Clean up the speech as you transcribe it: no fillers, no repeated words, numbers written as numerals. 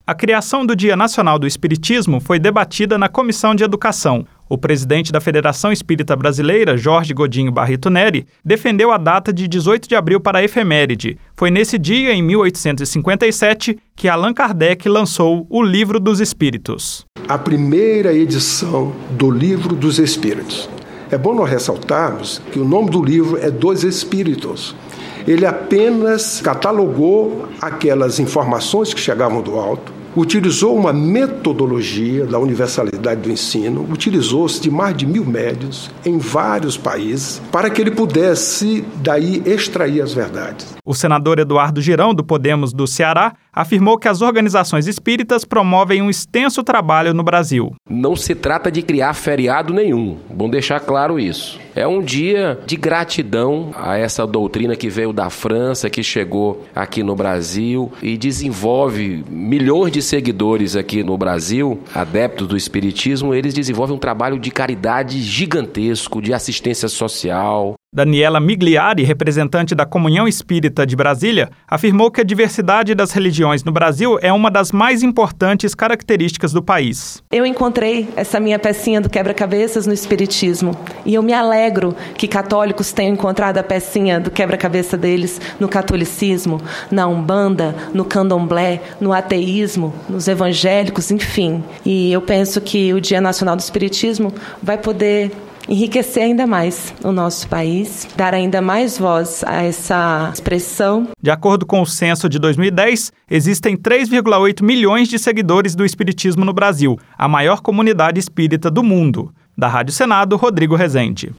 A criação do Dia Nacional do Espiritismo foi debatida na Comissão de Educação. O presidente da Federação Espírita Brasileira, Jorge Godinho Barreto Neri, defendeu a data de 18 de abril para a efeméride. Foi nesse dia, em 1857, que Allan Kardec lançou o Livro dos Espíritos. A primeira edição do Livro dos Espíritos. É bom nós ressaltarmos que o nome do livro é Dos Espíritos. Ele apenas catalogou aquelas informações que chegavam do alto, utilizou uma metodologia da universalidade do ensino, utilizou-se de mais de 1.000 médiuns em vários países para que ele pudesse daí extrair as verdades. O senador Eduardo Girão, do Podemos do Ceará, afirmou que as organizações espíritas promovem um extenso trabalho no Brasil. Não se trata de criar feriado nenhum, bom deixar claro isso. É um dia de gratidão a essa doutrina que veio da França, que chegou aqui no Brasil e desenvolve milhões de seguidores aqui no Brasil, adeptos do espiritismo. Eles desenvolvem um trabalho de caridade gigantesco, de assistência social. Daniela Migliari, representante da Comunhão Espírita de Brasília, afirmou que a diversidade das religiões no Brasil é uma das mais importantes características do país. Eu encontrei essa minha pecinha do quebra-cabeças no Espiritismo e eu me alegro que católicos tenham encontrado a pecinha do quebra-cabeça deles no catolicismo, na Umbanda, no Candomblé, no ateísmo, nos evangélicos, enfim. E eu penso que o Dia Nacional do Espiritismo vai poder enriquecer ainda mais o nosso país, dar ainda mais voz a essa expressão. De acordo com o censo de 2010, existem 3,8 milhões de seguidores do Espiritismo no Brasil, a maior comunidade espírita do mundo. Da Rádio Senado, Rodrigo Rezende.